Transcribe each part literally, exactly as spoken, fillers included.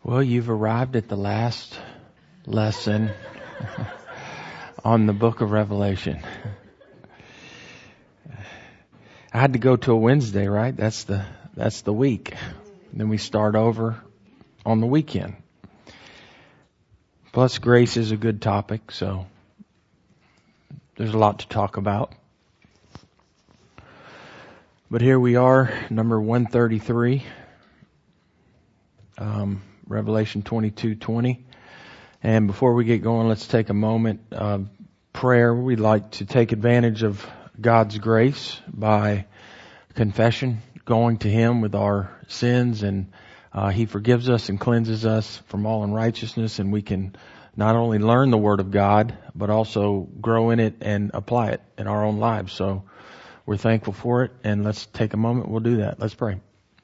Well, you've arrived at the last lesson on the book of Revelation. I had to go to a Wednesday, right? That's the that's the week. Then we start over on the weekend. Plus, grace is a good topic, so there's a lot to talk about. But here we are, number one thirty-three. Um, Revelation twenty-two twenty. And before we get going, let's take a moment of prayer. We'd like to take advantage of God's grace by confession, going to Him with our sins, and uh, He forgives us and cleanses us from all unrighteousness, and we can not only learn the Word of God, but also grow in it and apply it in our own lives. So we're thankful for it, and let's take a moment. We'll do that. Let's pray.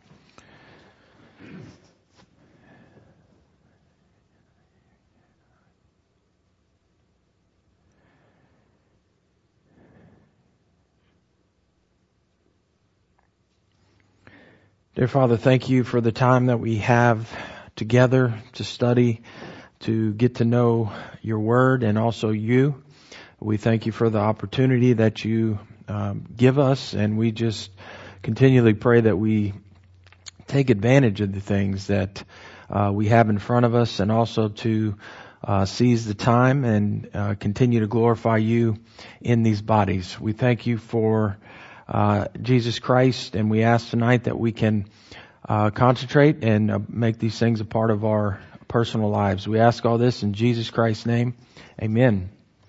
Dear Father, thank you for the time that we have together to study, to get to know your word and also you. We thank you for the opportunity that you um, give us, and we just continually pray that we take advantage of the things that uh, we have in front of us, and also to uh, seize the time and uh, continue to glorify you in these bodies. We thank you for Uh, Jesus Christ, and we ask tonight that we can uh, concentrate and uh, make these things a part of our personal lives. We ask all this in Jesus Christ's name. Amen.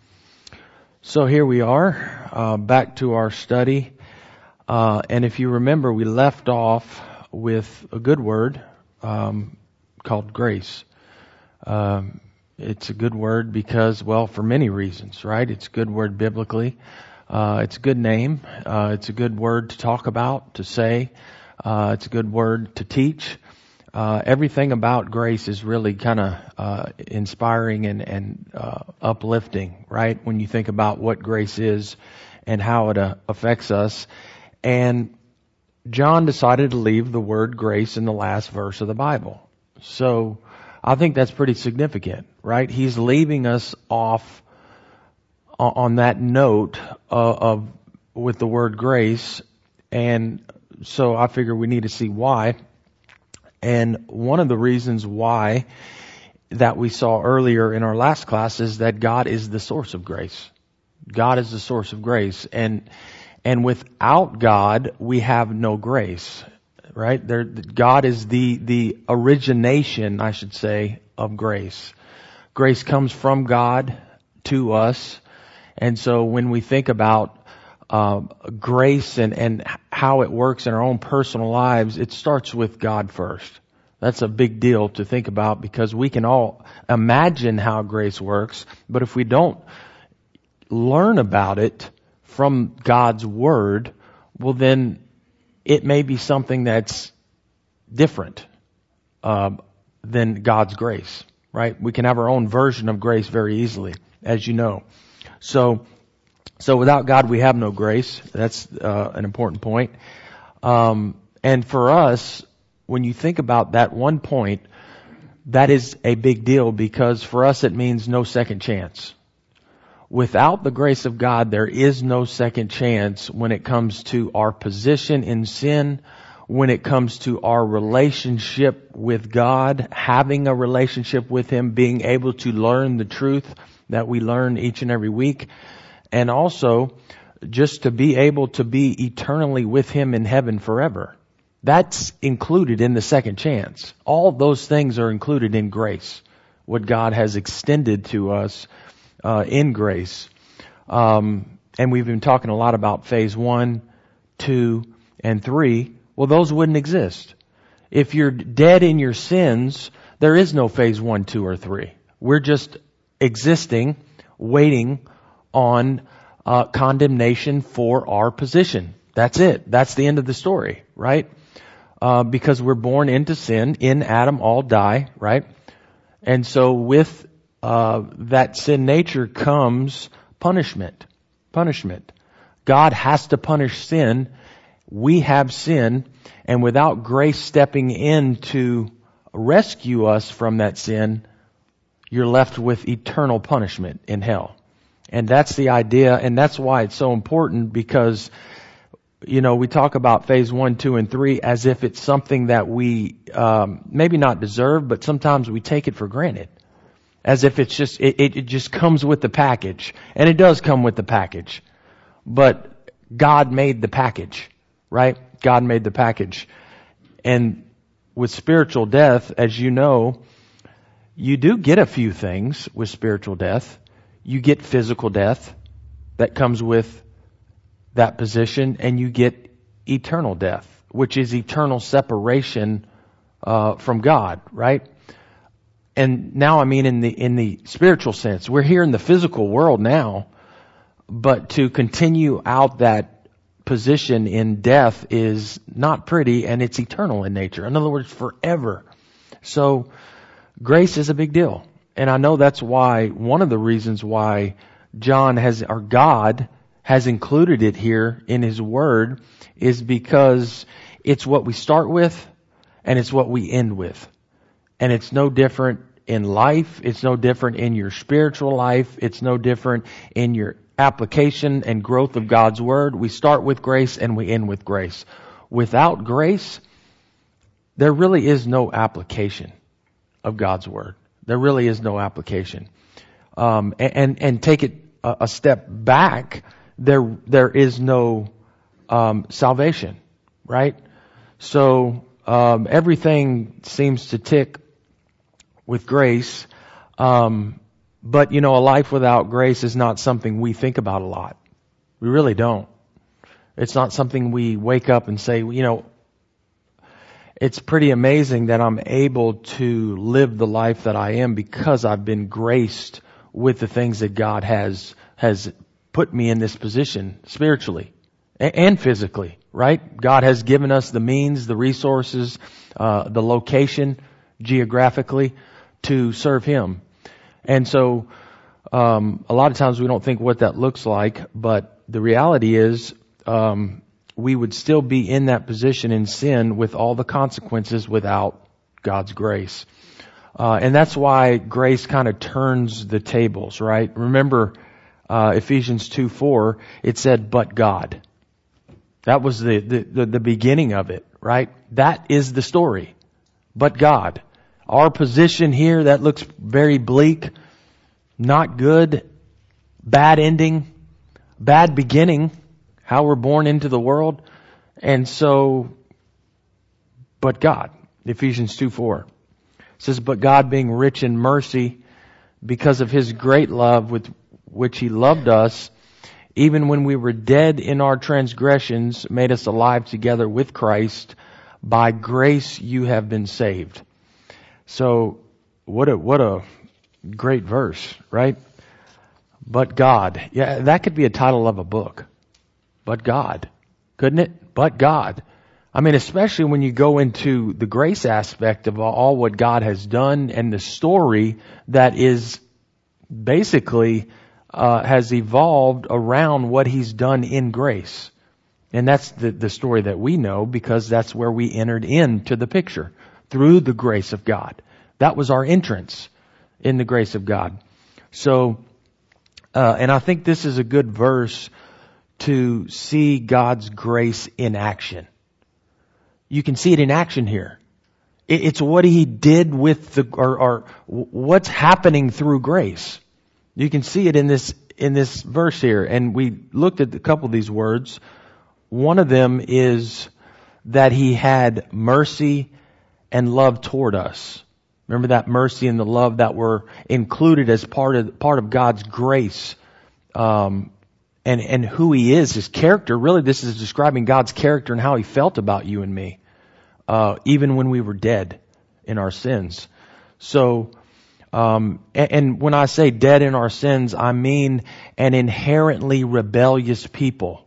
So here we are, uh, back to our study. Uh, and if you remember, we left off with a good word um, called grace. Um, it's a good word because, well, for many reasons, right? It's a good word biblically. Uh, it's a good name. Uh, it's a good word to talk about, to say. Uh, it's a good word to teach. Uh, everything about grace is really kind of uh, inspiring and, and uh, uplifting, right? When you think about what grace is and how it uh, affects us. And John decided to leave the word grace in the last verse of the Bible. So I think that's pretty significant, right? He's leaving us off on that note uh, of with the word grace, and so I figure we need to see why. And one of the reasons why that we saw earlier in our last class is that God is the source of grace. God is the source of grace, and and without God we have no grace, right? There, God is the the origination, I should say, of grace. Grace comes from God to us. And so when we think about uh, grace and, and how it works in our own personal lives, it starts with God first. That's a big deal to think about, because we can all imagine how grace works, but if we don't learn about it from God's Word, well then it may be something that's different uh, than God's grace, right? We can have our own version of grace very easily, as you know. So, so without God, we have no grace. That's uh, an important point. Um, and for us, when you think about that one point, that is a big deal, because for us it means no second chance. Without the grace of God, there is no second chance when it comes to our position in sin, when it comes to our relationship with God, having a relationship with Him, being able to learn the truth that we learn each and every week, and also just to be able to be eternally with Him in heaven forever. That's included in the second chance. All those things are included in grace, what God has extended to us uh, in grace. Um, and we've been talking a lot about phase one, two, and three. Well, those wouldn't exist. If you're dead in your sins, there is no phase one, two, or three. We're just existing, waiting on uh, condemnation for our position. That's it. That's the end of the story, right? Uh, because we're born into sin. In Adam, all die, right? And so with uh, that sin nature comes punishment. Punishment. God has to punish sin. We have sin, and without grace stepping into rescue us from that sin, you're left with eternal punishment in hell. And that's the idea, and that's why it's so important, because, you know, we talk about phase one, two, and three as if it's something that we um, maybe not deserve, but sometimes we take it for granted. As if it's just, it, it just comes with the package. And it does come with the package. But God made the package, right? God made the package. And with spiritual death, as you know, you do get a few things with spiritual death. You get physical death that comes with that position, and you get eternal death, which is eternal separation uh, from God, right? And now I mean in the in the spiritual sense. We're here in the physical world now, but to continue out that position in death is not pretty, and it's eternal in nature. In other words, forever. So grace is a big deal. And I know that's why, one of the reasons why John has, or God has included it here in His Word, is because it's what we start with and it's what we end with. And it's no different in life. It's no different in your spiritual life. It's no different in your application and growth of God's Word. We start with grace and we end with grace. Without grace, there really is no application of God's Word. There really is no application. Um, and, and, and take it a, a step back, there, there is no, um, salvation, right? So, um, everything seems to tick with grace. Um, but you know, a life without grace is not something we think about a lot. We really don't. It's not something we wake up and say, you know, it's pretty amazing that I'm able to live the life that I am because I've been graced with the things that God has has put me in this position spiritually and physically, right? God has given us the means, the resources, uh, the location geographically to serve Him. And so um, a lot of times we don't think what that looks like, but the reality is um we would still be in that position in sin with all the consequences without God's grace. Uh, and that's why grace kind of turns the tables, right? Remember, uh, Ephesians two four, it said, but God. That was the, the, the, the beginning of it, right? That is the story. But God. Our position here, that looks very bleak, not good, bad ending, bad beginning, how we're born into the world. And so, but God, Ephesians two four says, but God being rich in mercy because of His great love with which He loved us, even when we were dead in our transgressions, made us alive together with Christ. By grace you have been saved. So what a, what a great verse, right? But God. Yeah, that could be a title of a book. But God. Couldn't it? But God. I mean, especially when you go into the grace aspect of all what God has done and the story that is basically uh, has evolved around what He's done in grace. And that's the, the story that we know because that's where we entered into the picture. Through the grace of God. That was our entrance in the grace of God. So, uh, and I think this is a good verse to see God's grace in action. You can see it in action here. It's what He did with the, or, or what's happening through grace. You can see it in this, in this verse here. And we looked at a couple of these words. One of them is that He had mercy and love toward us. Remember that mercy and the love that were included as part of, part of God's grace. Um, And, and who He is, His character. Really, this is describing God's character and how He felt about you and me. Uh, even when we were dead in our sins. So, um, and, and when I say dead in our sins, I mean an inherently rebellious people.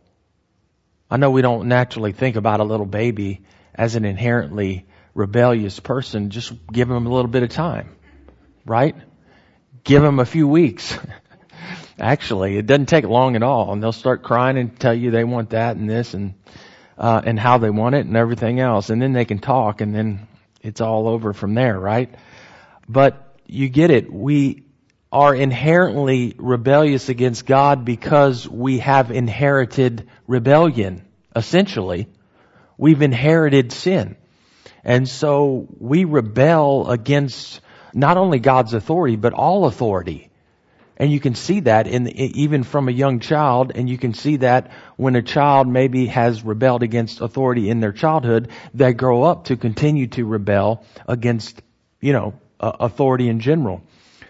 I know we don't naturally think about a little baby as an inherently rebellious person. Just give them a little bit of time. Right? Give them a few weeks. Actually, it doesn't take long at all, and they'll start crying and tell you they want that and this and uh, and how they want it and everything else, and then they can talk, and then it's all over from there, right? But you get it. We are inherently rebellious against God because we have inherited rebellion, essentially. We've inherited sin. And so we rebel against not only God's authority, but all authority. And you can see that in even from a young child, and you can see that when a child maybe has rebelled against authority in their childhood, they grow up to continue to rebel against, you know, uh, authority in general.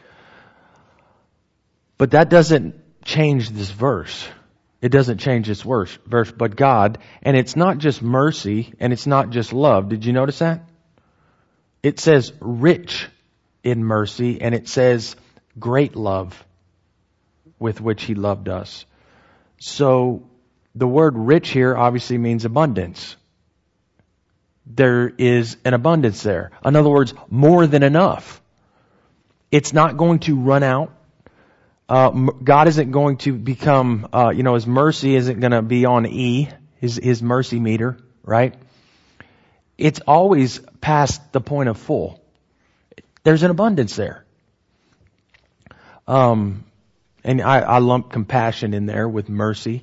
But that doesn't change this verse. It doesn't change this verse, verse, but God, and it's not just mercy, and it's not just love. Did you notice that? It says rich in mercy, and it says great love with which He loved us. So the word rich here obviously means abundance. There is an abundance there. In other words, more than enough. It's not going to run out. Uh, God isn't going to become, uh, you know, His mercy isn't going to be on E, His, His mercy meter, right? It's always past the point of full. There's an abundance there. Um, and I, I lump compassion in there with mercy.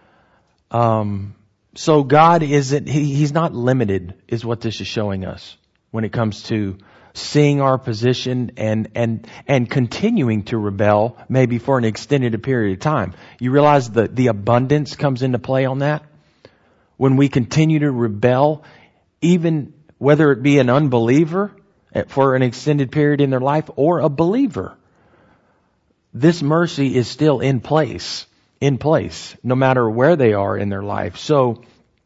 Um, so God isn't, he, He's not limited, is what this is showing us when it comes to seeing our position and, and, and continuing to rebel, maybe for an extended period of time. You realize that the abundance comes into play on that? When we continue to rebel, even whether it be an unbeliever for an extended period in their life or a believer, this mercy is still in place, in place, no matter where they are in their life. So,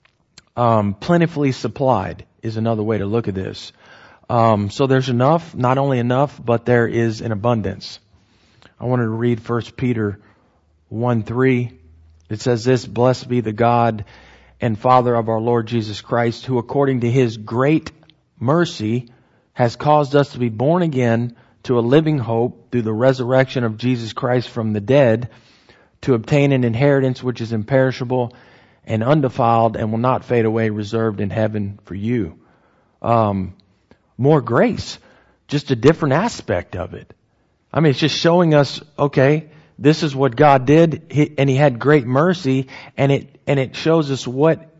um, plentifully supplied is another way to look at this. Um, so there's enough, not only enough, but there is an abundance. I wanted to read First Peter one three. It says this, "Blessed be the God and Father of our Lord Jesus Christ, who according to His great mercy has caused us to be born again to a living hope through the resurrection of Jesus Christ from the dead, to obtain an inheritance which is imperishable and undefiled and will not fade away, reserved in heaven for you." Um, more grace, just a different aspect of it. I mean, it's just showing us, okay, this is what God did, he, and He had great mercy, and it and it shows us what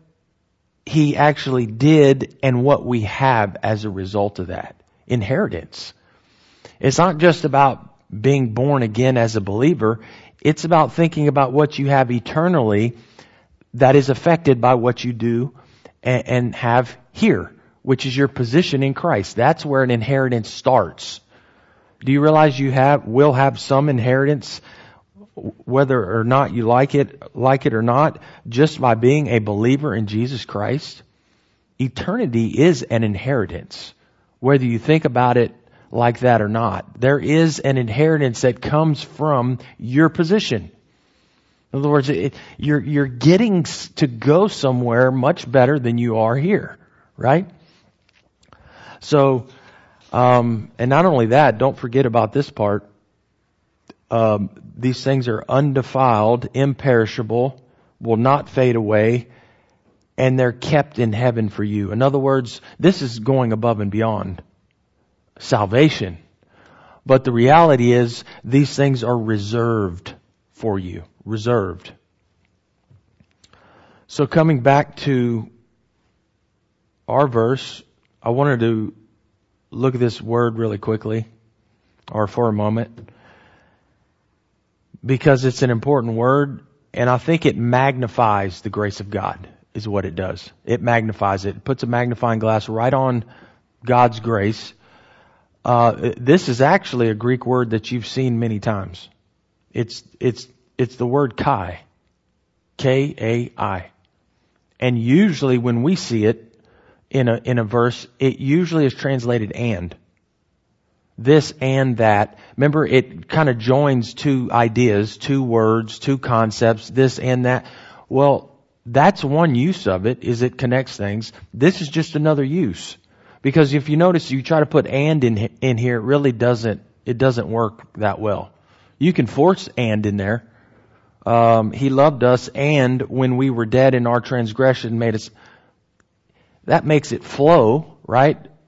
He actually did and what we have as a result of that. Inheritance. It's not just about being born again as a believer. It's about thinking about what you have eternally that is affected by what you do and, and have here, which is your position in Christ. That's where an inheritance starts. Do you realize you have will have some inheritance, whether or not you like it, like it or not, just by being a believer in Jesus Christ? Eternity is an inheritance, whether you think about it like that or not. There is an inheritance that comes from your position. In other words, it, you're you're getting to go somewhere much better than you are here, right? So, um, and not only that, don't forget about this part. Um, these things are undefiled, imperishable, will not fade away, and they're kept in heaven for you. In other words, this is going above and beyond salvation. But the reality is, these things are reserved for you. Reserved. So coming back to our verse, I wanted to look at this word really quickly, or for a moment, because it's an important word, and I think it magnifies the grace of God, is what it does. It magnifies it. It puts a magnifying glass right on God's grace. Uh, this is actually a Greek word that you've seen many times. It's, it's, it's the word kai. K A I. And usually when we see it in a, in a verse, it usually is translated and. This and that. Remember, it kind of joins two ideas, two words, two concepts, this and that. Well, that's one use of it, is it connects things. This is just another use. Because if you notice, you try to put and in in here, it really doesn't, it doesn't work that well. You can force and in there. Um, he loved us, and when we were dead in our transgression, made us. That makes it flow, right?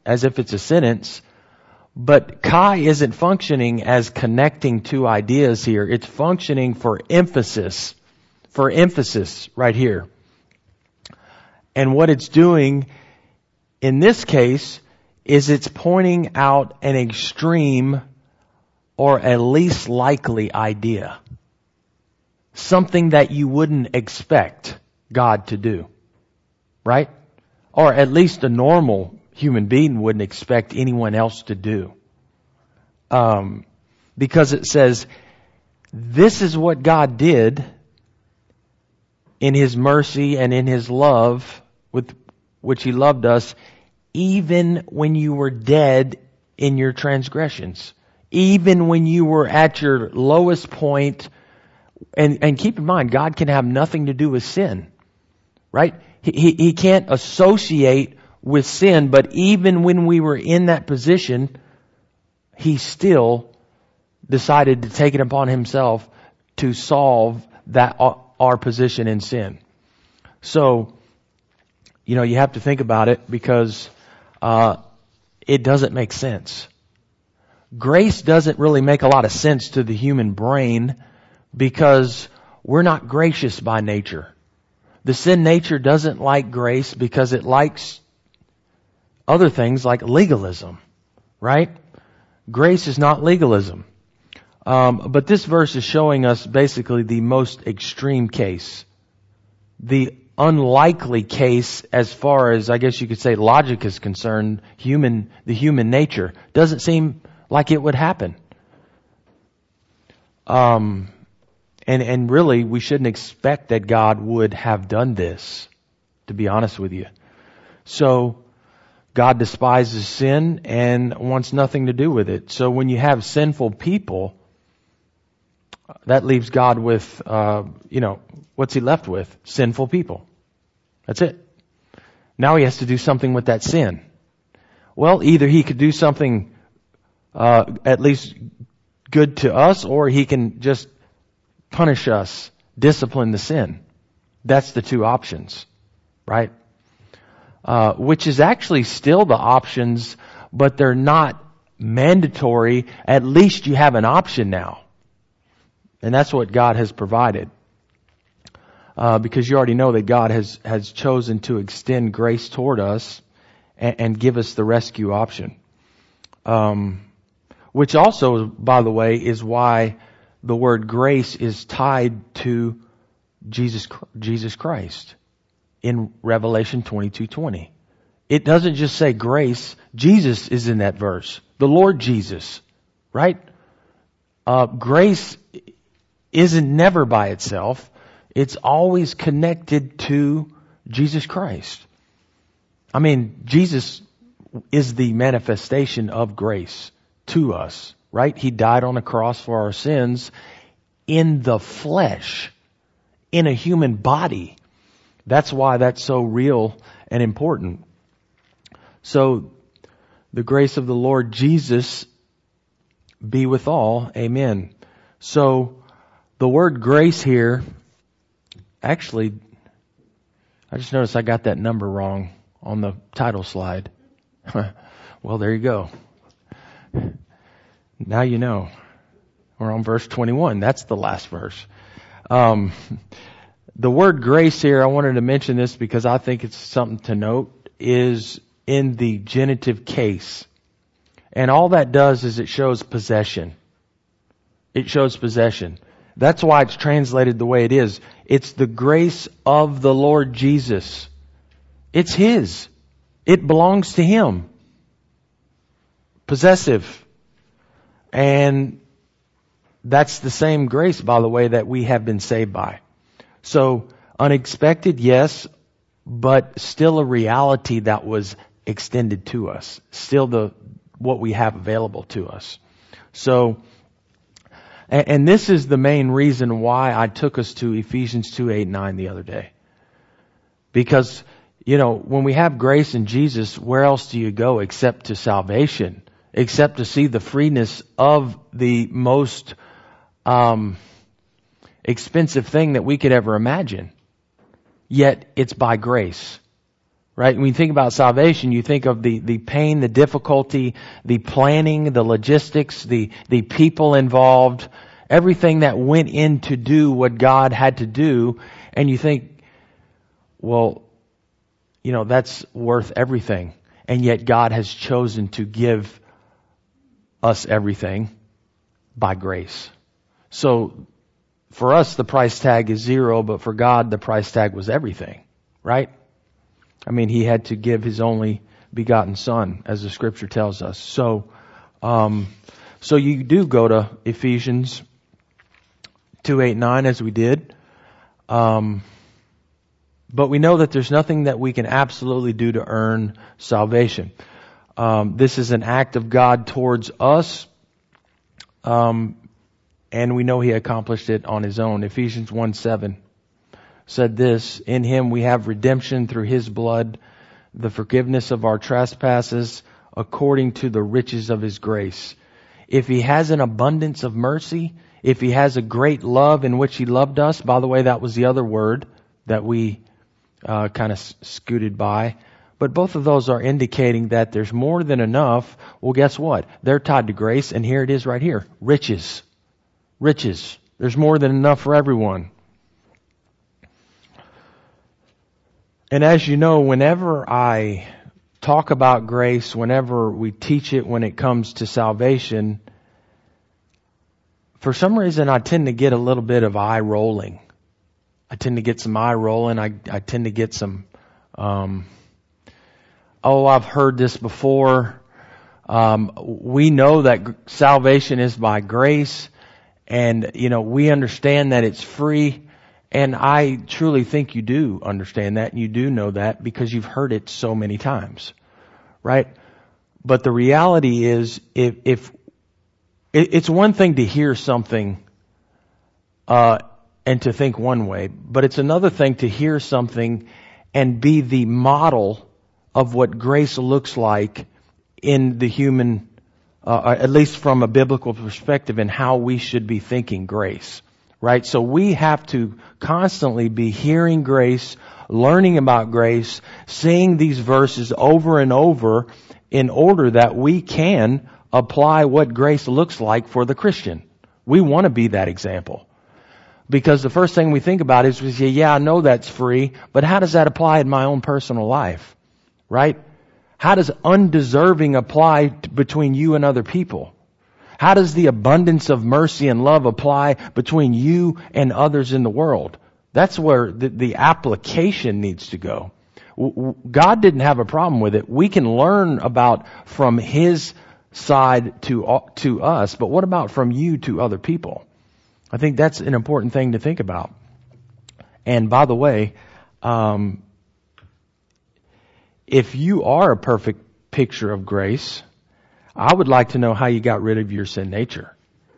as if it's a sentence. But Kai isn't functioning as connecting two ideas here. It's functioning for emphasis. For emphasis right here. And what it's doing in this case is it's pointing out an extreme or a least likely idea. Something that you wouldn't expect God to do. Right? Or at least a normal human being wouldn't expect anyone else to do. Um, because it says, this is what God did in His mercy and in His love with which He loved us, even when you were dead in your transgressions. Even when you were at your lowest point. And, and keep in mind, God can have nothing to do with sin. Right? He, he, he can't associate with sin, but even when we were in that position, He still decided to take it upon Himself to solve that our position in sin. So, you know, you have to think about it because uh it doesn't make sense. Grace doesn't really make a lot of sense to the human brain because we're not gracious by nature. The sin nature doesn't like grace because it likes other things like legalism, right? Grace is not legalism. Um, but this verse is showing us basically the most extreme case. The unlikely case as far as, I guess you could say, logic is concerned, human, the human nature. Doesn't seem like it would happen. Um, and, and really, we shouldn't expect that God would have done this, to be honest with you. So, God despises sin and wants nothing to do with it. So when you have sinful people, that leaves God with, uh, you know, what's He left with? Sinful people. That's it. Now He has to do something with that sin. Well, either He could do something uh, at least good to us, or He can just punish us, discipline the sin. That's the two options, right? Uh, which is actually still the options, but they're not mandatory. At least you have an option now. And that's what God has provided. Uh, because you already know that God has, has chosen to extend grace toward us and, and give us the rescue option. Um, which also, by the way, is why the word grace is tied to Jesus, Jesus Christ. In Revelation twenty-two twenty. It doesn't just say grace. Jesus is in that verse. The Lord Jesus. Right? Uh, grace isn't never by itself. It's always connected to Jesus Christ. I mean, Jesus is the manifestation of grace to us. Right? He died on the cross for our sins in the flesh. In a human body. That's why that's so real and important. So, the grace of the Lord Jesus be with all. Amen. So, the word grace here, actually, I just noticed I got that number wrong on the title slide. Well, there you go. Now you know. We're on verse twenty-one. That's the last verse. Um... The word grace here, I wanted to mention this because I think it's something to note, is in the genitive case. And all that does is it shows possession. It shows possession. That's why it's translated the way it is. It's the grace of the Lord Jesus. It's His. It belongs to Him. Possessive. And that's the same grace, by the way, that we have been saved by. So, unexpected, yes, but still a reality that was extended to us. Still the what we have available to us. So, and, and this is the main reason why I took us to Ephesians two, eight, nine the other day. Because, you know, when we have grace in Jesus, where else do you go except to salvation? Except to see the freeness of the most um expensive thing that we could ever imagine. Yet it's by grace. Right? When you think about salvation, you think of the, the pain, the difficulty, the planning, the logistics, the, the people involved, everything that went in to do what God had to do. And you think, well, you know, that's worth everything. And yet God has chosen to give us everything by grace. So for us, the price tag is zero, but for God, the price tag was everything, right? I mean, He had to give His only begotten Son, as the Scripture tells us. So, um, so you do go to Ephesians two, eight, nine, as we did. Um, but we know that there's nothing that we can absolutely do to earn salvation. Um, this is an act of God towards us. Um, and we know He accomplished it on His own. Ephesians one, seven said this, in Him we have redemption through His blood, the forgiveness of our trespasses, according to the riches of His grace. If He has an abundance of mercy, if He has a great love in which He loved us, by the way, that was the other word that we uh, kind of scooted by. But both of those are indicating that there's more than enough. Well, guess what? They're tied to grace, and here it is right here. Riches. Riches. There's more than enough for everyone. And as you know, whenever I talk about grace, whenever we teach it when it comes to salvation, for some reason I tend to get a little bit of eye rolling. I tend to get some eye rolling. I, I tend to get some, um, oh, I've heard this before. Um, we know that g- salvation is by grace, and, you know, we understand that it's free. And I truly think you do understand that, and you do know that because you've heard it so many times, right? But the reality is, if, if it's one thing to hear something uh, and to think one way, but it's another thing to hear something and be the model of what grace looks like in the human, uh, at least from a biblical perspective, and how we should be thinking grace. Right? So we have to constantly be hearing grace, learning about grace, seeing these verses over and over in order that we can apply what grace looks like for the Christian. We want to be that example. Because the first thing we think about is, we say, yeah, I know that's free, but how does that apply in my own personal life? Right? How does undeserving apply t- between you and other people? How does the abundance of mercy and love apply between you and others in the world? That's where the, the application needs to go. God didn't have a problem with it. We can learn about from His side to, to us, but what about from you to other people? I think that's an important thing to think about. And by the way, um, if you are a perfect picture of grace, I would like to know how you got rid of your sin nature.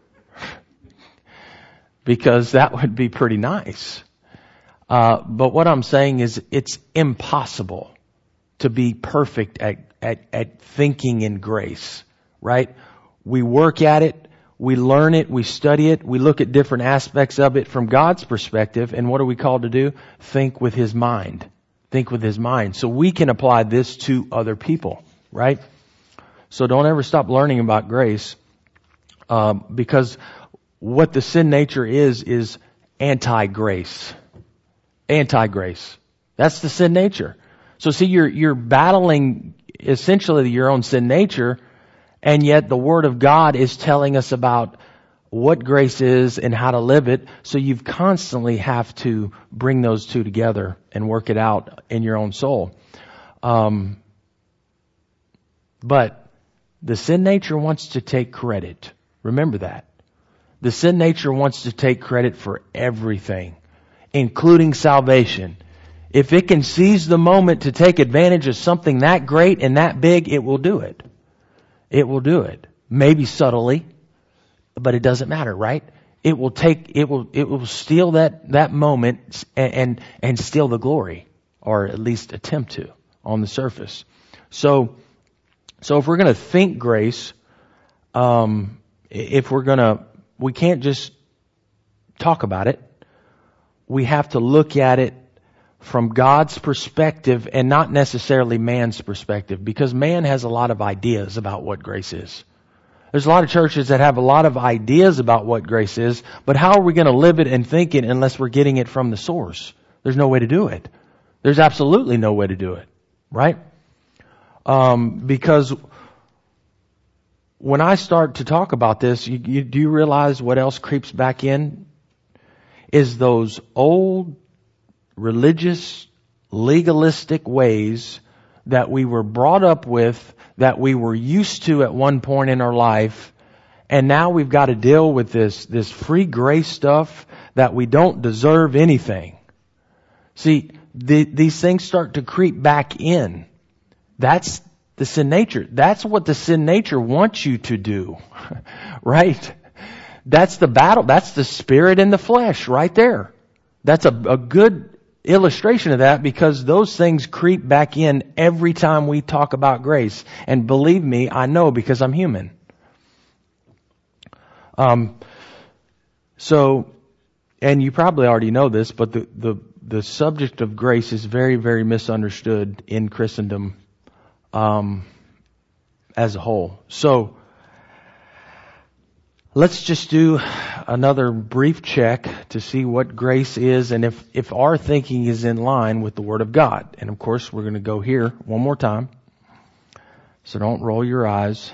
Because that would be pretty nice. Uh, but what I'm saying is it's impossible to be perfect at, at, at thinking in grace, right? We work at it, we learn it, we study it, we look at different aspects of it from God's perspective, and what are we called to do? Think with His mind. Think with His mind. So we can apply this to other people, right? So don't ever stop learning about grace, um, because what the sin nature is, is anti-grace. Anti-grace. That's the sin nature. So see, you're, you're battling essentially your own sin nature, and yet the Word of God is telling us about what grace is and how to live it. So you constantly have to bring those two together and work it out in your own soul. Um, but the sin nature wants to take credit. Remember that. The sin nature wants to take credit for everything, including salvation. If it can seize the moment to take advantage of something that great and that big, it will do it. It will do it. Maybe subtly, but it doesn't matter, right? It will take, it will, it will steal that, that moment and, and, and steal the glory, or at least attempt to, on the surface. So, So if we're going to think grace, um, if we're going to, we can't just talk about it. We have to look at it from God's perspective and not necessarily man's perspective, because man has a lot of ideas about what grace is. There's a lot of churches that have a lot of ideas about what grace is, but how are we going to live it and think it unless we're getting it from the source? There's no way to do it. There's absolutely no way to do it, right? Um, because when I start to talk about this, you, you, do you realize what else creeps back in? Is those old religious, legalistic ways that we were brought up with, that we were used to at one point in our life, and now we've got to deal with this, this free grace stuff that we don't deserve anything. See, the, these things start to creep back in. That's the sin nature. That's what the sin nature wants you to do, right? That's the battle. That's the spirit in the flesh right there. That's a, a good illustration of that, because those things creep back in every time we talk about grace. And believe me, I know, because I'm human. Um, so, and you probably already know this, but the, the, the subject of grace is very, very misunderstood in Christendom, um, as a whole. So, let's just do another brief check to see what grace is and if, if our thinking is in line with the Word of God. And of course, we're going to go here one more time. So don't roll your eyes.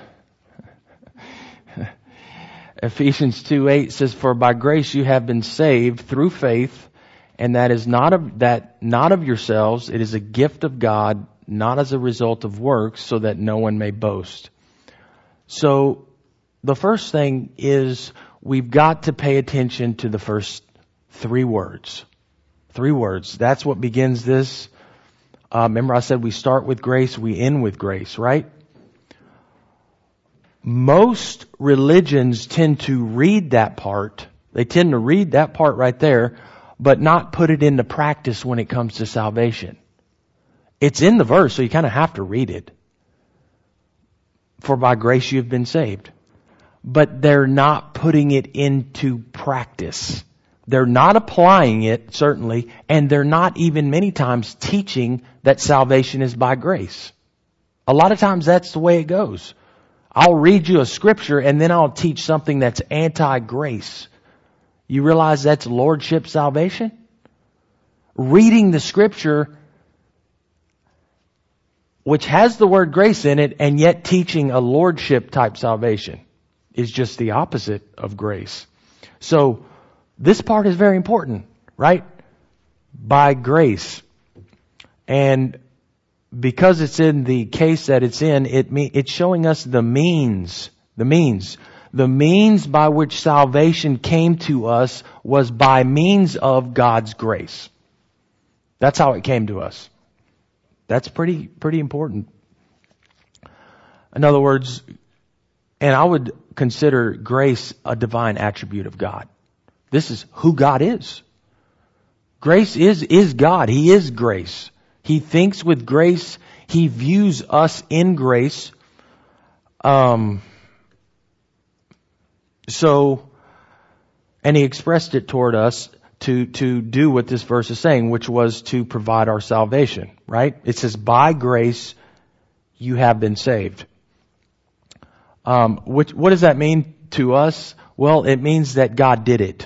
Ephesians two eight says, "For by grace you have been saved through faith, and that is not of, that not of yourselves. It is a gift of God, not as a result of works, so that no one may boast." So, the first thing is we've got to pay attention to the first three words. Three words. That's what begins this. Uh, remember I said we start with grace, we end with grace, right? Most religions tend to read that part. They tend to read that part right there, but not put it into practice when it comes to salvation. It's in the verse, so you kind of have to read it. For by grace you have been saved. But they're not putting it into practice. They're not applying it, certainly, and they're not even many times teaching that salvation is by grace. A lot of times that's the way it goes. I'll read you a scripture and then I'll teach something that's anti-grace. You realize that's lordship salvation? Reading the scripture, which has the word grace in it, and yet teaching a lordship type salvation, is just the opposite of grace. So this part is very important, right? By grace. And because it's in the case that it's in, it me- it's showing us the means, the means. The means by which salvation came to us was by means of God's grace. That's how it came to us. That's pretty, pretty important. In other words, and I would consider grace a divine attribute of God. This is who God is. Grace is, is God. He is grace. He thinks with grace. He views us in grace. Um, so, and He expressed it toward us to, to do what this verse is saying, which was to provide our salvation, right? It says, by grace you have been saved. Um, which, what does that mean to us? Well, it means that God did it.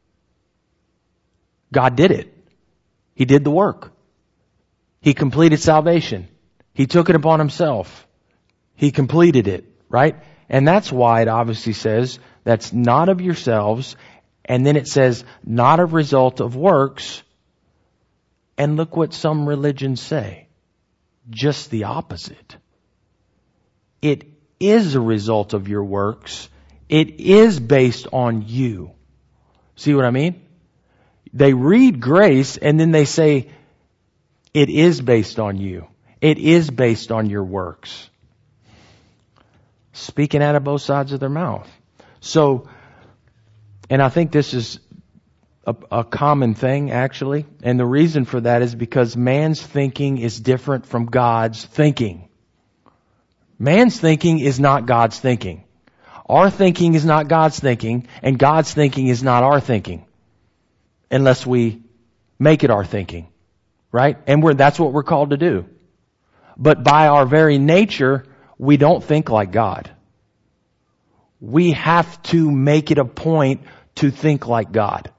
God did it. He did the work. He completed salvation. He took it upon Himself. He completed it, right? And that's why it obviously says that's not of yourselves. And then it says not a result of works. And look what some religions say. Just the opposite. It is a result of your works. It is based on you. See what I mean? They read grace and then they say, it is based on you. It is based on your works. Speaking out of both sides of their mouth. So, and I think this is a, a common thing actually. And the reason for that is because man's thinking is different from God's thinking. Man's thinking is not God's thinking. Our thinking is not God's thinking, and God's thinking is not our thinking. Unless we make it our thinking. right? And we're, that's what we're called to do. But by our very nature, we don't think like God. We have to make it a point to think like God.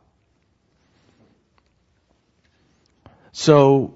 So,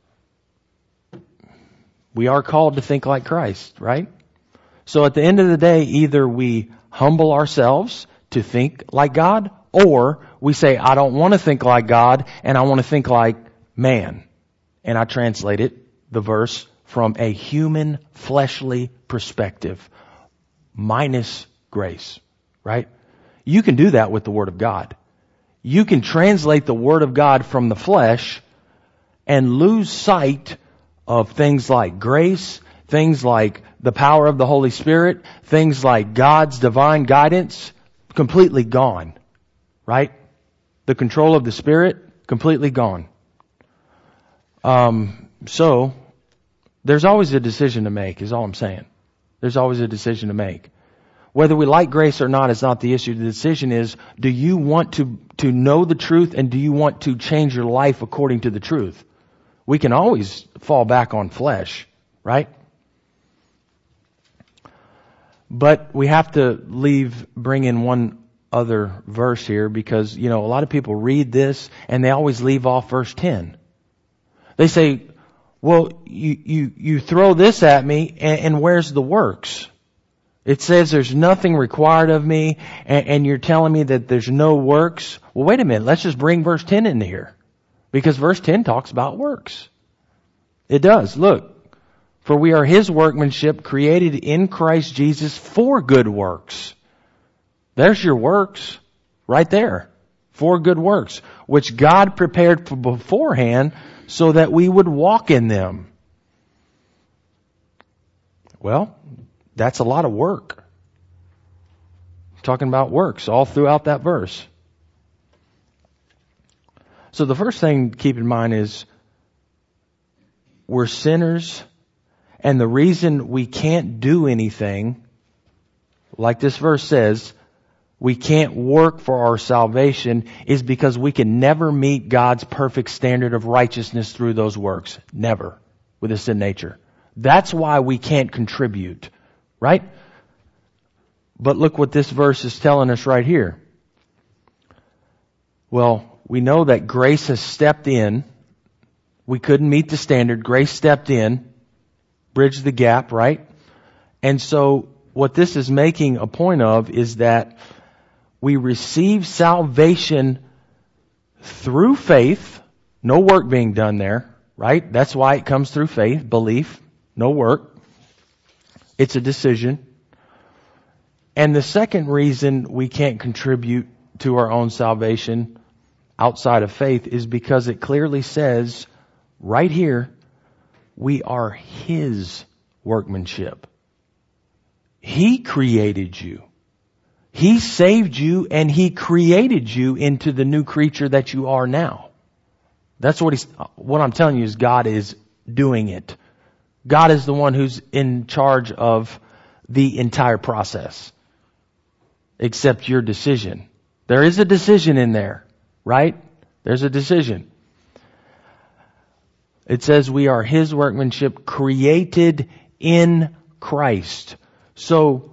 we are called to think like Christ, right? So at the end of the day, either we humble ourselves to think like God, or we say, I don't want to think like God, and I want to think like man. And I translate it, the verse, from a human, fleshly perspective, minus grace, right? You can do that with the Word of God. You can translate the Word of God from the flesh and lose sight of things like grace, things like the power of the Holy Spirit, things like God's divine guidance, completely gone, right? The control of the Spirit, completely gone. Um, so, there's always a decision to make, is all I'm saying. There's always a decision to make. Whether we like grace or not is not the issue. The decision is, do you want to, to know the truth, and do you want to change your life according to the truth? We can always fall back on flesh, right? But we have to leave, bring in one other verse here, because, you know, a lot of people read this and they always leave off verse ten. They say, well, you, you, you throw this at me, and, and where's the works? It says there's nothing required of me, and, and you're telling me that there's no works. Well, wait a minute. Let's just bring verse ten in here. Because verse ten talks about works. It does. Look. For we are His workmanship, created in Christ Jesus for good works. There's your works. Right there. For good works. Which God prepared for beforehand so that we would walk in them. Well, that's a lot of work. Talking about works all throughout that verse. So the first thing to keep in mind is we're sinners, and the reason we can't do anything, like this verse says, we can't work for our salvation, is because we can never meet God's perfect standard of righteousness through those works. Never. With a sin nature. That's why we can't contribute. Right? But look what this verse is telling us right here. Well, we know that grace has stepped in. We couldn't meet the standard. Grace stepped in. Bridged the gap, right? And so what this is making a point of is that we receive salvation through faith. No work being done there, right? That's why it comes through faith, belief, no work. It's a decision. And the second reason we can't contribute to our own salvation outside of faith is because it clearly says right here, we are His workmanship. He created you. He saved you, and He created you into the new creature that you are now. That's what he's, what I'm telling you is God is doing it. God is the one who's in charge of the entire process. Except your decision. There is a decision in there, right? There's a decision. It says we are His workmanship, created in Christ. So,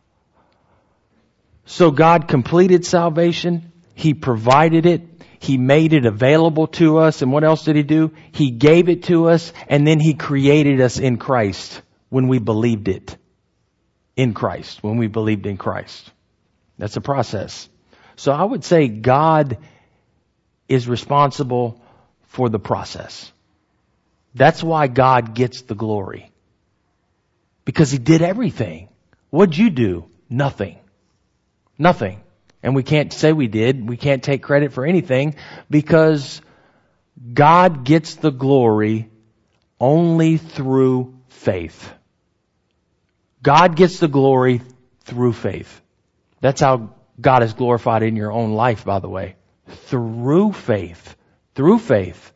so God completed salvation. He provided it. He made it available to us. And what else did He do? He gave it to us, and then He created us in Christ when we believed it. In Christ. When we believed in Christ. That's a process. So I would say God is responsible for the process. That's why God gets the glory. Because He did everything. What'd you do? Nothing. Nothing. And we can't say we did. We can't take credit for anything because God gets the glory only through faith. God gets the glory through faith. That's how God is glorified in your own life, by the way. Through faith. Through faith.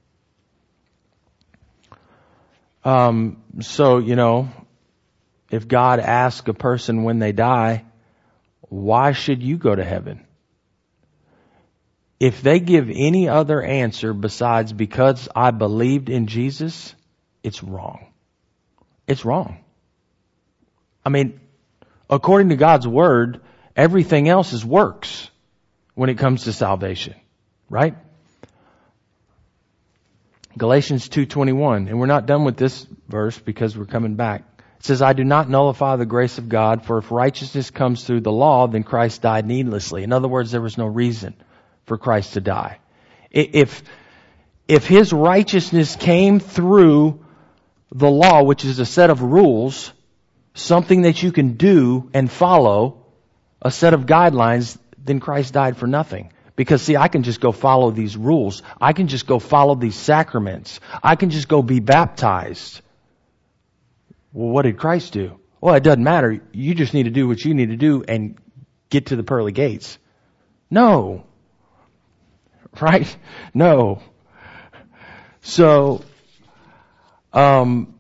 Um, so, you know, if God asks a person when they die, why should you go to heaven? if they give any other answer besides because I believed in Jesus, it's wrong. It's wrong. I mean, according to God's word, everything else is works when it comes to salvation, right? Galatians two twenty-one, and we're not done with this verse because we're coming back. It says, I do not nullify the grace of God, for if righteousness comes through the law, then Christ died needlessly. In other words, there was no reason for Christ to die. If, if His righteousness came through the law, which is a set of rules, something that you can do and follow, a set of guidelines, then Christ died for nothing. Because see, I can just go follow these rules. I can just go follow these sacraments. I can just go be baptized. Well, what did Christ do? Well, it doesn't matter. You just need to do what you need to do and get to the pearly gates. No. Right? No. So, um,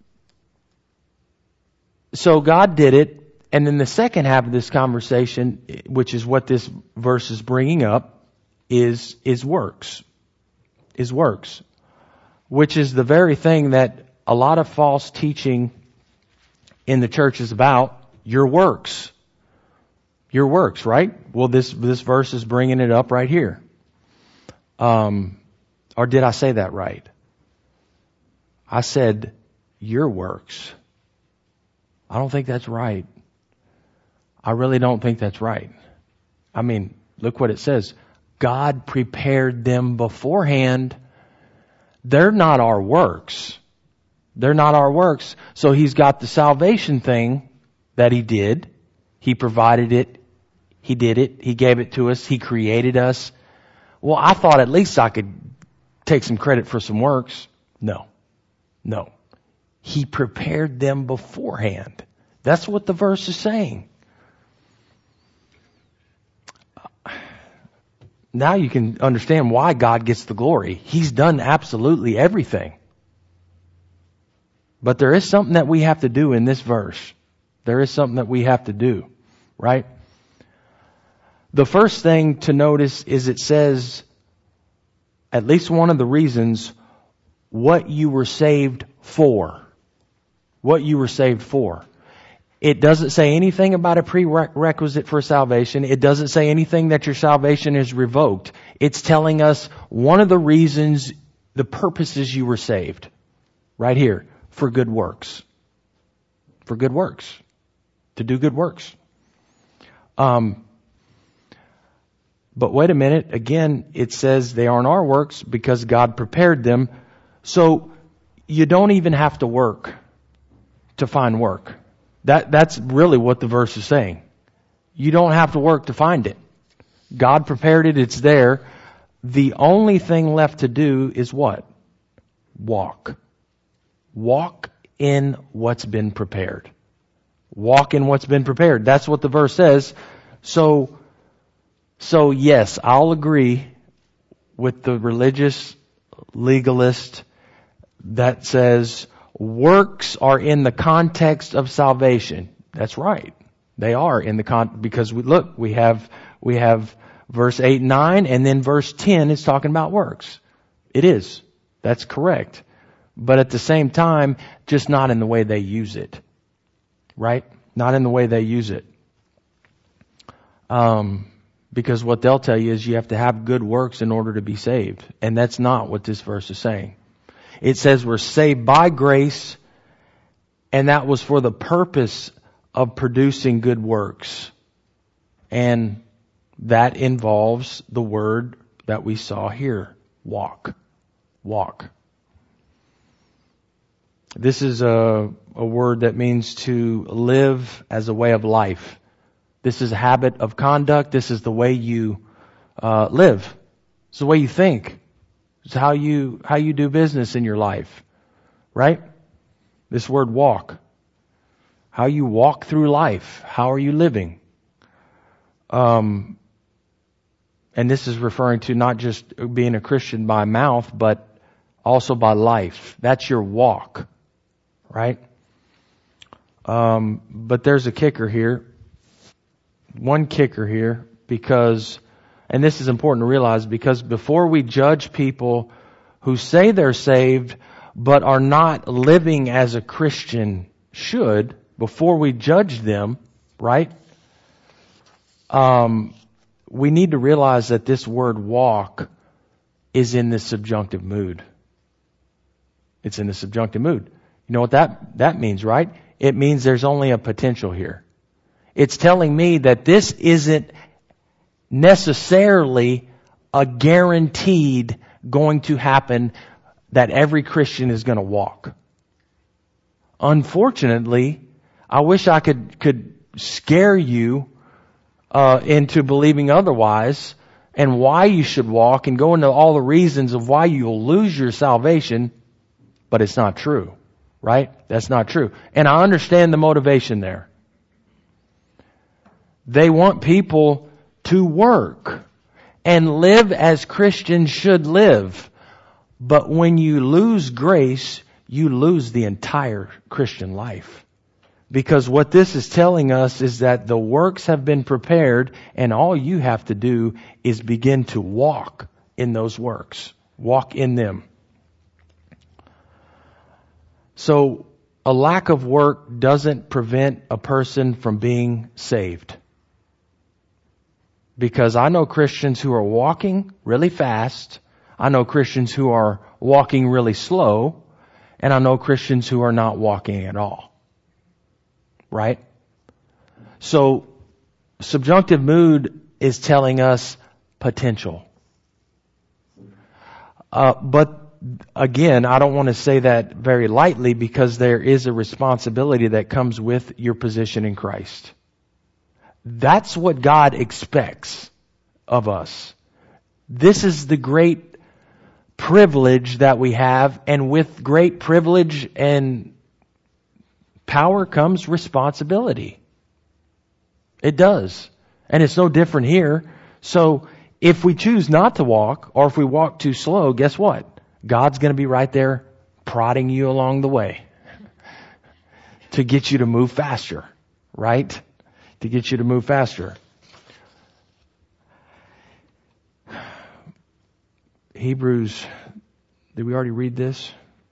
so God did it. And then the second half of this conversation, which is what this verse is bringing up, is, is works. Is works. Which is the very thing that a lot of false teaching in the church is about. Your works. Your works, right? Well, this, this verse is bringing it up right here. Um, or did I say that right? I said your works. I don't think that's right. I really don't think that's right. I mean, look what it says. God prepared them beforehand. They're not our works. They're not our works. So He's got the salvation thing that He did. He provided it. He did it. He gave it to us. He created us. Well, I thought at least I could take some credit for some works. No. No. He prepared them beforehand. That's what the verse is saying. Now you can understand why God gets the glory. He's done absolutely everything. But there is something that we have to do in this verse. There is something that we have to do, right? The first thing to notice is it says, at least one of the reasons, what you were saved for. What you were saved for. It doesn't say anything about a prerequisite for salvation. It doesn't say anything that your salvation is revoked. It's telling us one of the reasons, the purposes you were saved. Right here. For good works. For good works. To do good works. Um, but wait a minute. Again, it says they aren't our works because God prepared them. So you don't even have to work to find work. That, that's really what the verse is saying. You don't have to work to find it. God prepared it. It's there. The only thing left to do is what? Walk. Walk in what's been prepared. Walk in what's been prepared. That's what the verse says. So, so yes, I'll agree with the religious legalist that says works are in the context of salvation. That's right. They are in the con, because we look, we have, we have verse eight and nine, and then verse ten is talking about works. It is. That's correct. But at the same time, just not in the way they use it. Right? Not in the way they use it. Um, because what they'll tell you is you have to have good works in order to be saved. And that's not what this verse is saying. It says we're saved by grace, and that was for the purpose of producing good works. And that involves the word that we saw here. Walk. Walk. This is a, a word that means to live as a way of life. This is a habit of conduct. This is the way you uh, live. It's the way you think. It's how you how you do business in your life. Right? This word walk. How you walk through life. How are you living? Um, and this is referring to not just being a Christian by mouth, but also by life. That's your walk. Right? Um, but there's a kicker here. One kicker here, because And this is important to realize, because before we judge people who say they're saved but are not living as a Christian should, before we judge them, right? Um, we need to realize that this word walk is in the subjunctive mood. It's in the subjunctive mood. You know what that, that means, right? It means there's only a potential here. It's telling me that this isn't necessarily a guaranteed going to happen, that every Christian is going to walk. Unfortunately, I wish I could, could scare you uh, into believing otherwise, and why you should walk, and go into all the reasons of why you'll lose your salvation, but it's not true, right? That's not true. And I understand the motivation there. They want people to work and live as Christians should live. But when you lose grace, you lose the entire Christian life. Because what this is telling us is that the works have been prepared, and all you have to do is begin to walk in those works. Walk in them. So, a lack of work doesn't prevent a person from being saved. Because I know Christians who are walking really fast. I know Christians who are walking really slow. And I know Christians who are not walking at all. Right? So, subjunctive mood is telling us potential. Uh, but again, I don't want to say that very lightly, because there is a responsibility that comes with your position in Christ. That's what God expects of us. This is the great privilege that we have, and with great privilege and power comes responsibility. It does. And it's no different here. So if we choose not to walk, or if we walk too slow, guess what? God's going to be right there prodding you along the way to get you to move faster, right? To get you to move faster. Hebrews, did we already read this?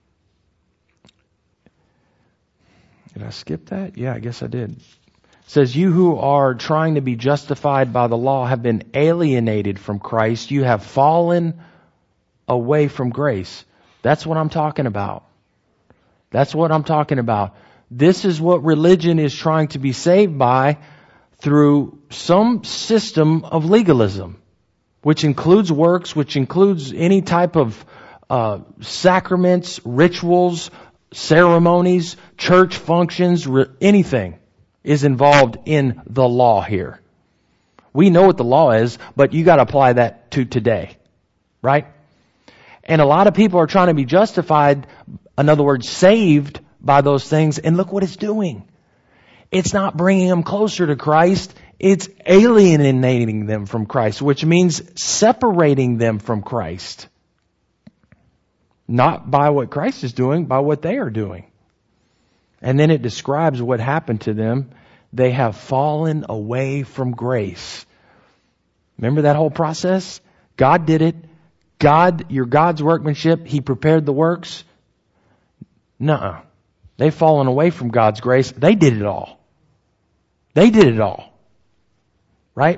Did I skip that? Yeah, I guess I did. It says, you who are trying to be justified by the law have been alienated from Christ. You have fallen away from grace. That's what I'm talking about. That's what I'm talking about. This is what religion is trying to be saved by, through some system of legalism, which includes works, which includes any type of uh, sacraments, rituals, ceremonies, church functions, re- anything is involved in the law here. We know what the law is, but you got to apply that to today, right? And a lot of people are trying to be justified, in other words, saved by those things, and look what it's doing. It's not bringing them closer to Christ. It's alienating them from Christ, which means separating them from Christ. Not by what Christ is doing, by what they are doing. And then it describes what happened to them. They have fallen away from grace. Remember that whole process? God did it. God, you're God's workmanship. He prepared the works. Nuh-uh. They've fallen away from God's grace. They did it all. They did it all. Right?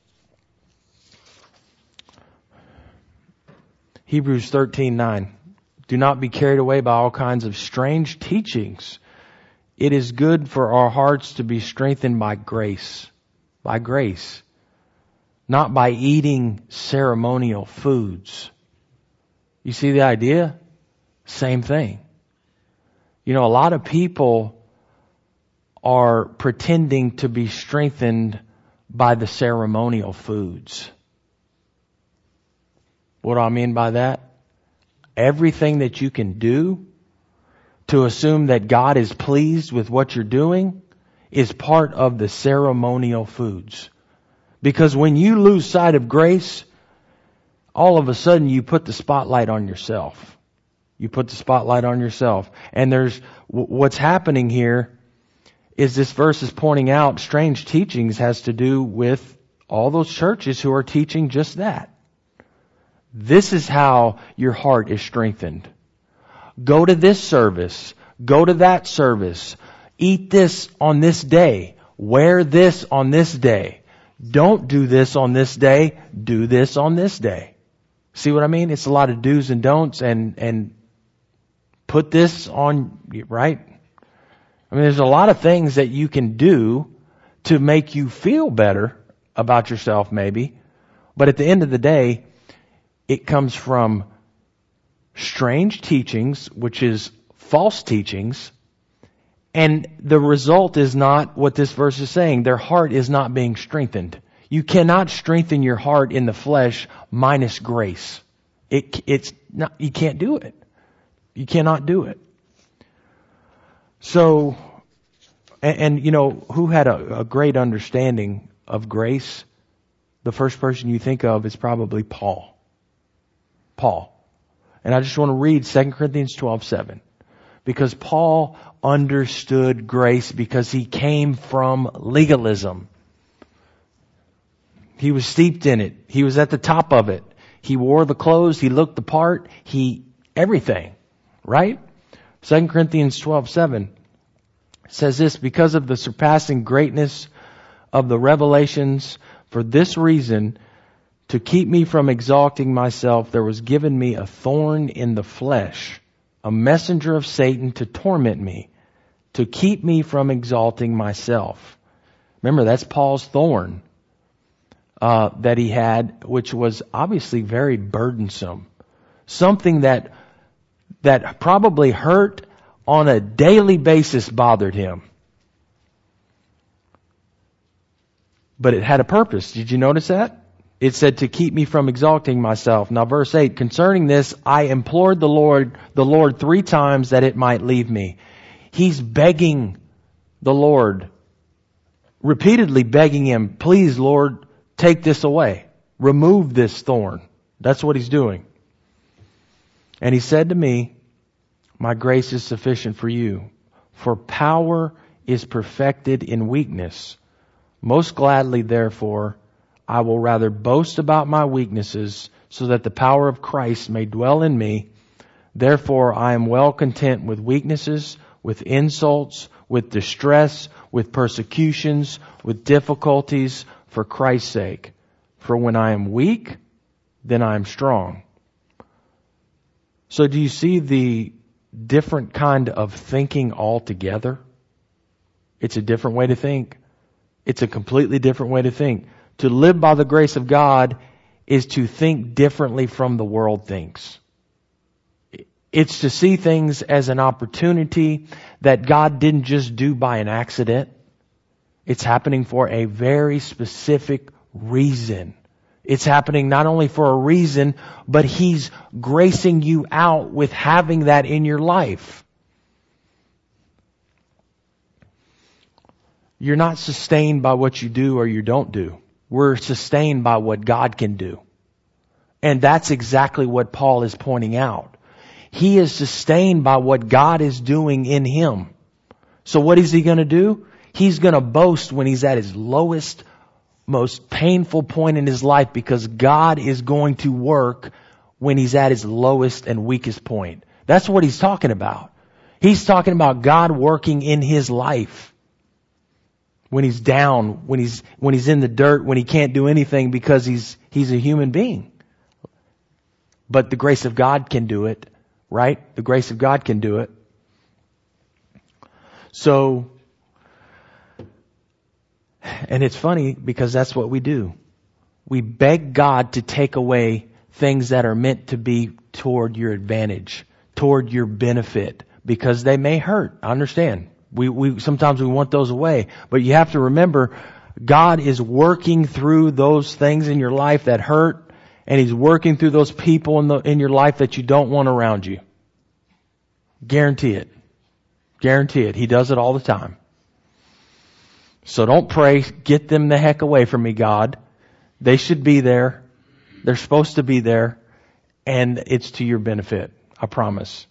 Hebrews thirteen nine. Do not be carried away by all kinds of strange teachings. It is good for our hearts to be strengthened by grace. By grace. Not by eating ceremonial foods. You see the idea? Same thing. You know, a lot of people are pretending to be strengthened by the ceremonial foods. What do I mean by that? Everything that you can do to assume that God is pleased with what you're doing is part of the ceremonial foods. Because when you lose sight of grace, all of a sudden you put the spotlight on yourself. You put the spotlight on yourself. And there's, what's happening here is this verse is pointing out strange teachings has to do with All those churches who are teaching just that. This is how your heart is strengthened. Go to this service. Go to that service. Eat this on this day. Wear this on this day. Don't do this on this day. Do this on this day. See what I mean? It's a lot of do's and don'ts, and, and put this on, right? I mean, there's a lot of things that you can do to make you feel better about yourself maybe. But at the end of the day, it comes from strange teachings, which is false teachings. And the result is not what this verse is saying. Their heart is not being strengthened. You cannot strengthen your heart in the flesh minus grace. It, it's not, you can't do it. You cannot do it. So, and, and you know, who had a, a great understanding of grace? The first person you think of is probably Paul. Paul. And I just want to read Second Corinthians twelve seven. Because Paul understood grace because he came from legalism. He was steeped in it. He was at the top of it. He wore the clothes. He looked the part. He, everything. Right? Second Corinthians twelve seven says this, because of the surpassing greatness of the revelations, for this reason, to keep me from exalting myself, there was given me a thorn in the flesh, a messenger of Satan to torment me, to keep me from exalting myself. Remember, that's Paul's thorn uh, that he had, which was obviously very burdensome. Something that that probably hurt on a daily basis bothered him. But it had a purpose. Did you notice that? It said to keep me from exalting myself. Now verse eight, concerning this, I implored the Lord, the Lord three times that it might leave me. He's begging the Lord, repeatedly begging him, please Lord, take this away. Remove this thorn. That's what he's doing. And he said to me, my grace is sufficient for you, for power is perfected in weakness. Most gladly, therefore, I will rather boast about my weaknesses so that the power of Christ may dwell in me. Therefore, I am well content with weaknesses, with insults, with distress, with persecutions, with difficulties for Christ's sake. For when I am weak, then I am strong. So do you see the different kind of thinking altogether? It's a different way to think. It's a completely different way to think. To live by the grace of God is to think differently from the world thinks. It's to see things as an opportunity that God didn't just do by an accident. It's happening for a very specific reason. It's happening not only for a reason, but He's gracing you out with having that in your life. You're not sustained by what you do or you don't do. We're sustained by what God can do. And that's exactly what Paul is pointing out. He is sustained by what God is doing in him. So what is he going to do? He's going to boast when he's at his lowest, most painful point in his life, because God is going to work when he's at his lowest and weakest point. That's what he's talking about. He's talking about God working in his life. When he's down, when he's, when he's in the dirt, when he can't do anything because he's, he's a human being. But the grace of God can do it, right? The grace of God can do it. So, and it's funny because that's what we do. We beg God to take away things that are meant to be toward your advantage, toward your benefit, because they may hurt. I understand. We, we, sometimes we want those away, but you have to remember God is working through those things in your life that hurt, and He's working through those people in the, in your life that you don't want around you. Guarantee it. Guarantee it. He does it all the time. So don't pray, get them the heck away from me, God. They should be there. They're supposed to be there, and it's to your benefit. I promise.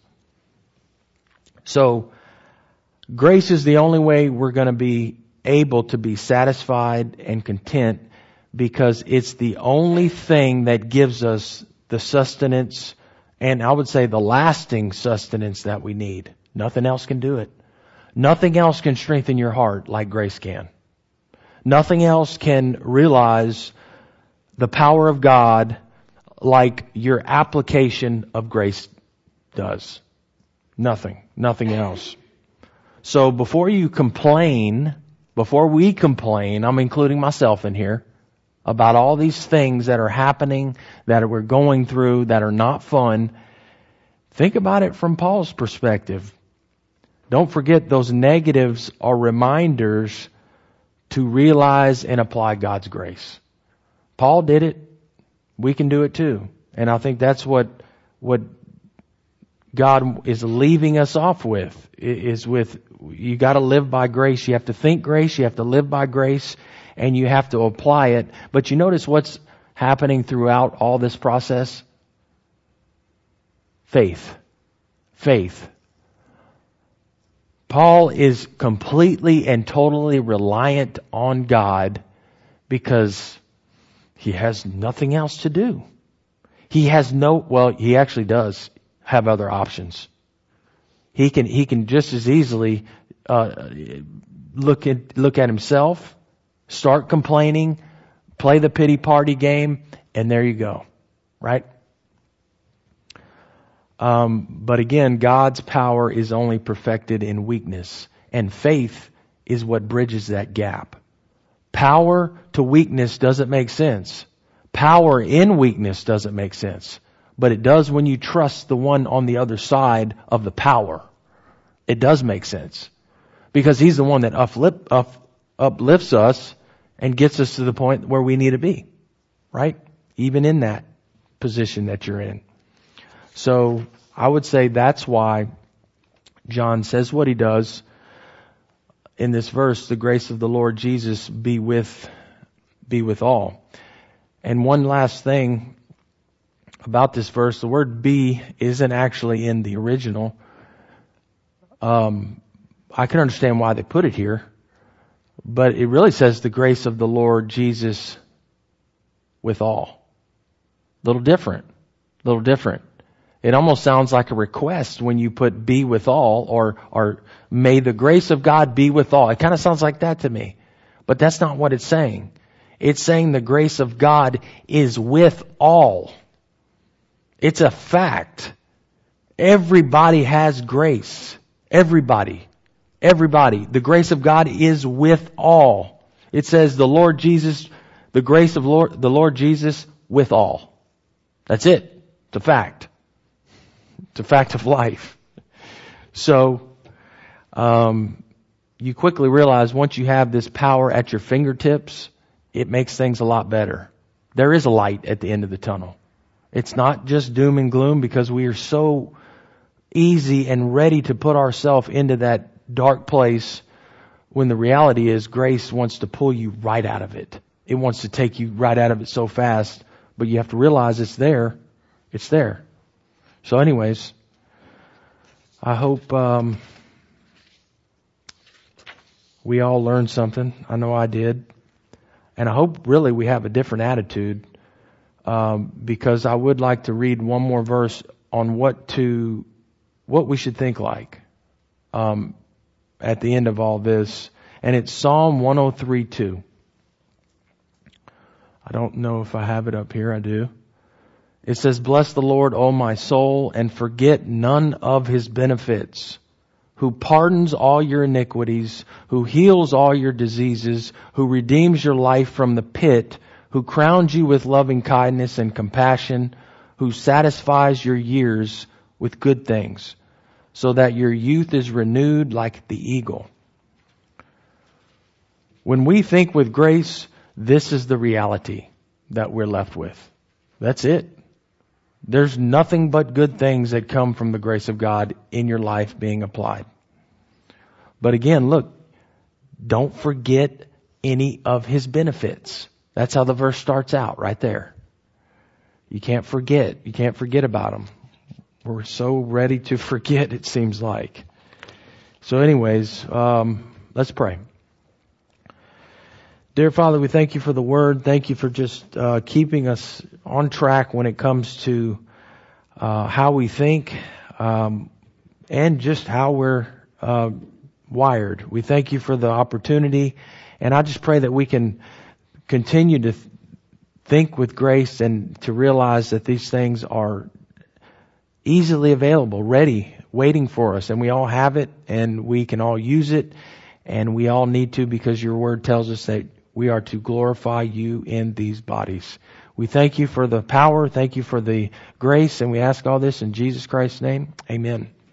So, grace is the only way we're going to be able to be satisfied and content because it's the only thing that gives us the sustenance, and I would say the lasting sustenance that we need. Nothing else can do it. Nothing else can strengthen your heart like grace can. Nothing else can realize the power of God like your application of grace does. Nothing. Nothing else. So before you complain, before we complain, I'm including myself in here, about all these things that are happening, that we're going through, that are not fun, think about it from Paul's perspective. Don't forget those negatives are reminders to realize and apply God's grace. Paul did it. We can do it too. And I think that's what, what God is leaving us off with, is with, you got to live by grace. You have to think grace. You have to live by grace, and you have to apply it. But you notice what's happening throughout all this process? Faith. Faith. Paul is completely and totally reliant on God because he has nothing else to do. He has no, well, he actually does have other options. He can, he can just as easily, uh, look at, look at himself, start complaining, play the pity party game, and there you go. Right? Um, but again, God's power is only perfected in weakness, and faith is what bridges that gap. Power to weakness doesn't make sense. Power in weakness doesn't make sense. But it does when you trust the one on the other side of the power. It does make sense. Because He's the one that uplift, up, uplifts us and gets us to the point where we need to be. Right? Even in that position that you're in. So I would say that's why John says what he does in this verse, the grace of the Lord Jesus be with, be with all. And one last thing about this verse, the word be isn't actually in the original. Um, I can understand why they put it here, but it really says the grace of the Lord Jesus with all. Little different, little different. It almost sounds like a request when you put be with all, or, or may the grace of God be with all. It kind of sounds like that to me. But that's not what it's saying. It's saying the grace of God is with all. It's a fact. Everybody has grace. Everybody. Everybody. The grace of God is with all. It says the Lord Jesus, the grace of Lord, the Lord Jesus with all. That's it. It's a fact. It's a fact of life. So, um, you quickly realize once you have this power at your fingertips, it makes things a lot better. There is a light at the end of the tunnel. It's not just doom and gloom, because we are so easy and ready to put ourselves into that dark place, when the reality is grace wants to pull you right out of it. It wants to take you right out of it so fast, but you have to realize it's there. It's there. So anyways, I hope um, we all learned something. I know I did. And I hope really we have a different attitude, um, because I would like to read one more verse on what to, what we should think like um, at the end of all this. And it's Psalm one oh three two. I don't know if I have it up here. I do. It says, bless the Lord, O my soul, and forget none of His benefits, who pardons all your iniquities, who heals all your diseases, who redeems your life from the pit, who crowns you with loving kindness and compassion, who satisfies your years with good things, so that your youth is renewed like the eagle. When we think with grace, this is the reality that we're left with. That's it. There's nothing but good things that come from the grace of God in your life being applied. But again, look, don't forget any of His benefits. That's how the verse starts out right there. You can't forget. You can't forget about them. We're so ready to forget, it seems like. So anyways, um, let's pray. Dear Father, we thank you for the word. Thank you for just uh, keeping us on track when it comes to uh, how we think um, and just how we're uh, wired. We thank you for the opportunity, and I just pray that we can continue to th- think with grace and to realize that these things are easily available, ready, waiting for us, and we all have it, and we can all use it, and we all need to, because your word tells us that we are to glorify you in these bodies. We thank you for the power, thank you for the grace, and we ask all this in Jesus Christ's name. Amen.